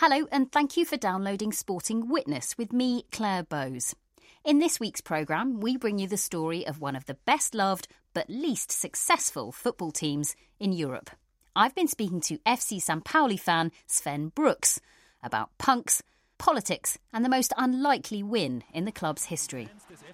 Hello and thank you for downloading Sporting Witness with me, Claire Bowes. In this week's programme, we bring you the story of one of the best-loved but least successful football teams in Europe. I've been speaking to FC St. Pauli fan Sven Brooks about punks, politics and the most unlikely win in the club's history.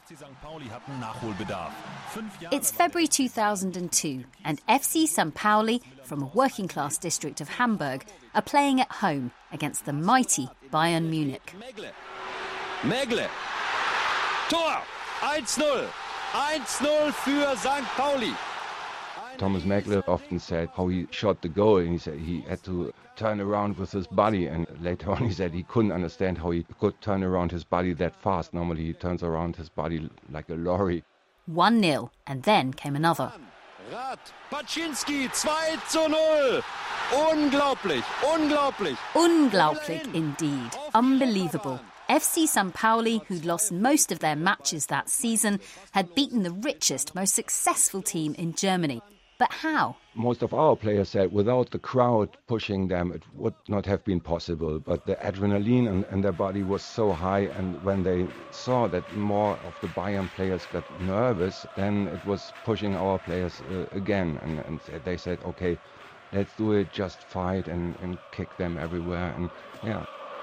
It's February 2002 and FC St. Pauli, from a working-class district of Hamburg, are playing at home against the mighty Bayern Munich. Megle. Tor! 1-0. 1-0 für St. Pauli. Thomas Megle often said how he shot the goal, and he said he had to turn around with his body, and later on he said he couldn't understand how he could turn around his body that fast. Normally he turns around his body like a lorry. 1-0, and then came another. Rad, Paczynski, 2-0. Unglaublich, unglaublich. Unglaublich indeed. Unbelievable. FC St. Pauli, who'd lost most of their matches that season, had beaten the richest, most successful team in Germany. But how? Most of our players said without the crowd pushing them, it would not have been possible. But the adrenaline in their body was so high, and when they saw that more of the Bayern players got nervous, then it was pushing our players again. And they said, okay, let's do it, just fight and kick them everywhere. And yeah.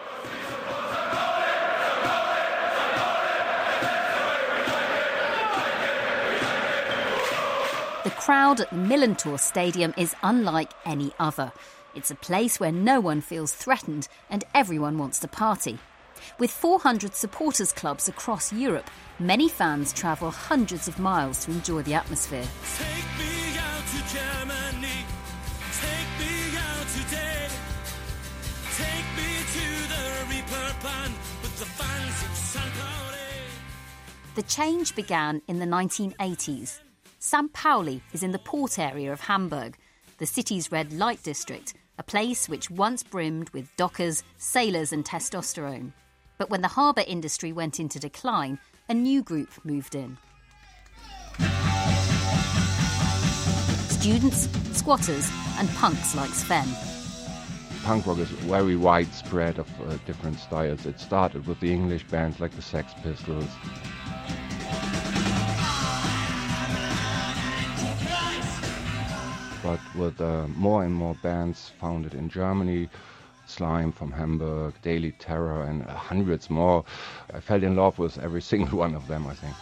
The crowd at the Millantor Stadium is unlike any other. It's a place where no one feels threatened and everyone wants to party. With 400 supporters clubs across Europe, many fans travel hundreds of miles to enjoy the atmosphere. Take me out to Germany. Take me out today. Take me to the Reeperbahn with the fans of St. Pauli. The change began in the 1980s. St. Pauli is in the port area of Hamburg, the city's red light district, a place which once brimmed with dockers, sailors and testosterone. But when the harbour industry went into decline, a new group moved in. Students, squatters and punks like Sven. Punk rock is very widespread of different styles. It started with the English bands like the Sex Pistols. But with more and more bands founded in Germany, Slime from Hamburg, Daily Terror and hundreds more, I fell in love with every single one of them, I think.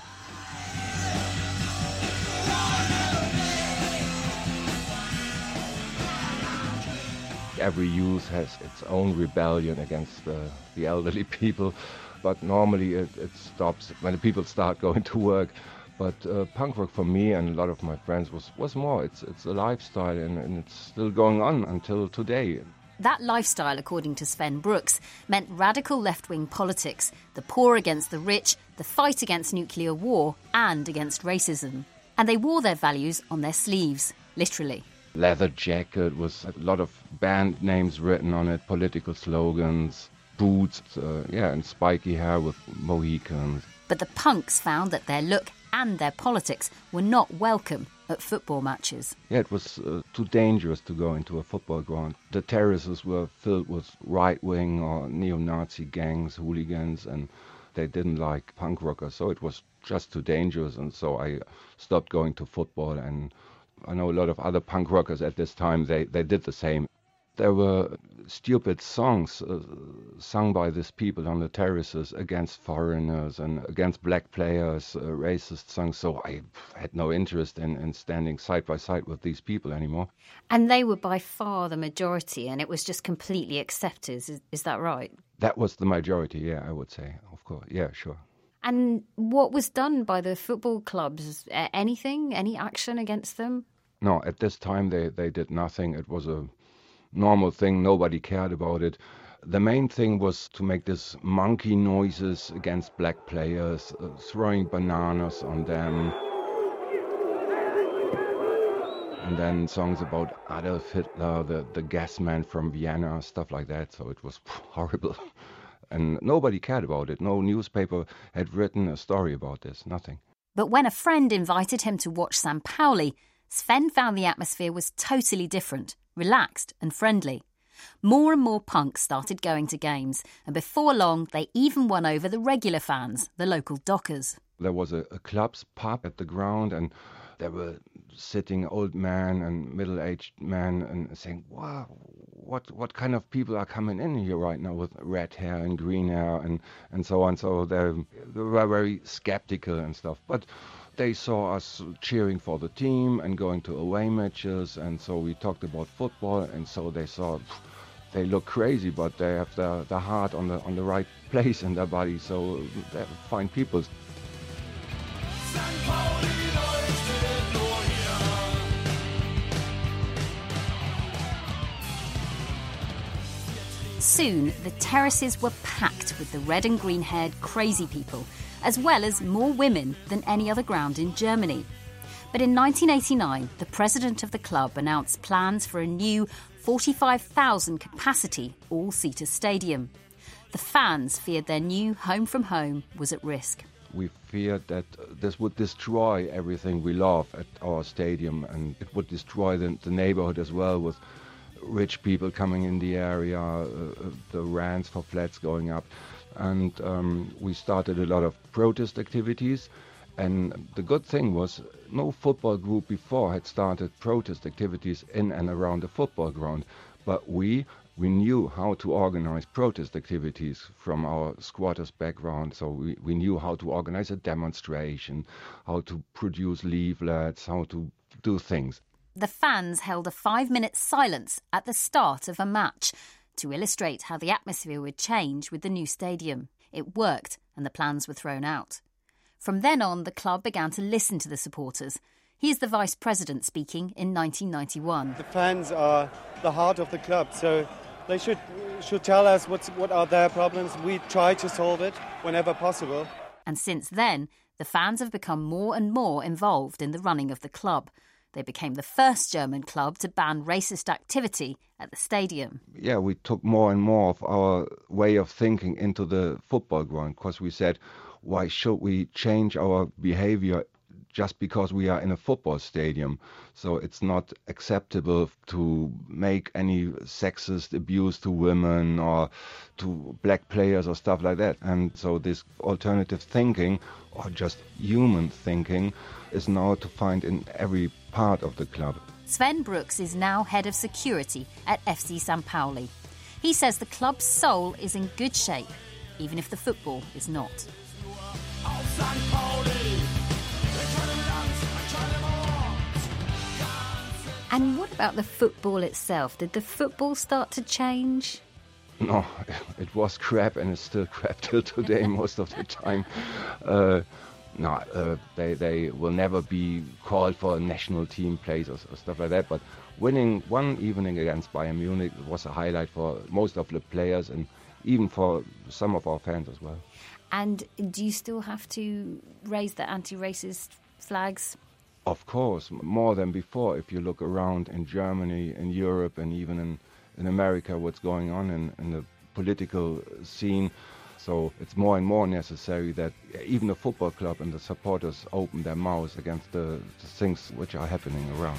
Every youth has its own rebellion against the elderly people, but normally it stops when the people start going to work. But punk rock for me and a lot of my friends was more. It's a lifestyle and it's still going on until today. That lifestyle, according to Sven Brooks, meant radical left-wing politics, the poor against the rich, the fight against nuclear war and against racism. And they wore their values on their sleeves, literally. Leather jacket with a lot of band names written on it, political slogans, boots, and spiky hair with Mohicans. But the punks found that their look and their politics were not welcome at football matches. Yeah, it was too dangerous to go into a football ground. The terraces were filled with right-wing or neo-Nazi gangs, hooligans, and they didn't like punk rockers, so it was just too dangerous, and so I stopped going to football. And I know a lot of other punk rockers at this time, they did the same. There were stupid songs sung by these people on the terraces against foreigners and against black players, racist songs. So I had no interest in standing side by side with these people anymore. And they were by far the majority, and it was just completely accepted. Is that right? That was the majority, yeah, I would say, of course. Yeah, sure. And what was done by the football clubs? Anything? Any action against them? No, at this time they did nothing. It was a normal thing. Nobody cared about it. The main thing was to make this monkey noises against black players, throwing bananas on them. And then songs about Adolf Hitler, the gas man from Vienna, stuff like that. So it was horrible. And nobody cared about it. No newspaper had written a story about this, nothing. But when a friend invited him to watch St. Pauli, Sven found the atmosphere was totally different, relaxed and friendly. More and more punks started going to games, and before long they even won over the regular fans, the local dockers. There was a club's pub at the ground, and there were sitting old men and middle-aged men and saying, wow, what kind of people are coming in here right now with red hair and green hair and so on. So they were very skeptical and stuff. But they saw us cheering for the team and going to away matches, and so we talked about football, and so they saw they look crazy, but they have the heart on the right place in their body, so they're fine people. Soon, the terraces were packed with the red and green-haired crazy people, as well as more women than any other ground in Germany. But in 1989, the president of the club announced plans for a new 45,000 capacity all-seater stadium. The fans feared their new home from home was at risk. We feared that this would destroy everything we love at our stadium, and it would destroy the neighborhood as well, with rich people coming in the area, the rents for flats going up. And we started a lot of protest activities. And the good thing was no football group before had started protest activities in and around the football ground. But we knew how to organize protest activities from our squatters background. So we knew how to organize a demonstration, how to produce leaflets, how to do things. The fans held a 5-minute silence at the start of a match to illustrate how the atmosphere would change with the new stadium. It worked, and the plans were thrown out. From then on, the club began to listen to the supporters. Here's the vice president speaking in 1991. The fans are the heart of the club, so they should tell us what are their problems. We try to solve it whenever possible. And since then, the fans have become more and more involved in the running of the club. They became the first German club to ban racist activity at the stadium. Yeah, we took more and more of our way of thinking into the football ground, because we said, why should we change our behavior just because we are in a football stadium? So it's not acceptable to make any sexist abuse to women or to black players or stuff like that. And so this alternative thinking, or just human thinking, is now to find in every part of the club. Sven Brooks is now head of security at FC St. Pauli. He says the club's soul is in good shape, even if the football is not. And what about the football itself? Did the football start to change? No, it was crap, and it's still crap till today most of the time. They will never be called for a national team place or stuff like that. But winning one evening against Bayern Munich was a highlight for most of the players and even for some of our fans as well. And do you still have to raise the anti-racist flags? Of course, more than before. If you look around in Germany, in Europe, and even in America, what's going on in the political scene. So it's more and more necessary that even the football club and the supporters open their mouths against the things which are happening around.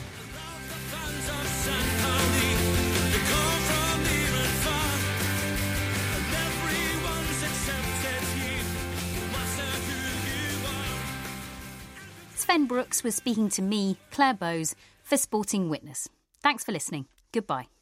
Sven Brooks was speaking to me, Claire Bowes, for Sporting Witness. Thanks for listening. Goodbye.